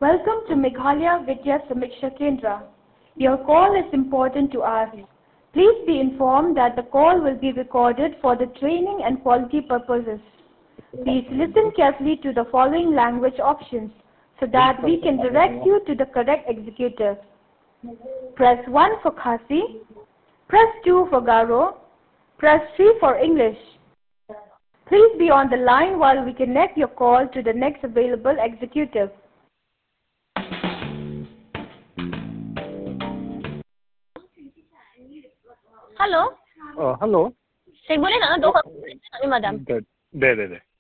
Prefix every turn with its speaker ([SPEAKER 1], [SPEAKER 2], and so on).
[SPEAKER 1] Welcome to Meghalaya Vidya Samiksha Kendra. Your call is important to us. Please be informed that the call will be recorded for the training and quality purposes. Please listen carefully to the following language options so that we can direct you to the correct executive. Press 1 for Khasi, press 2 for Garo, press 3 for English. Please be on the line while we connect your call to the next available executive.
[SPEAKER 2] Hello.
[SPEAKER 3] Hello.
[SPEAKER 2] Say, boleh nak dua orang ni madam.
[SPEAKER 3] Deh.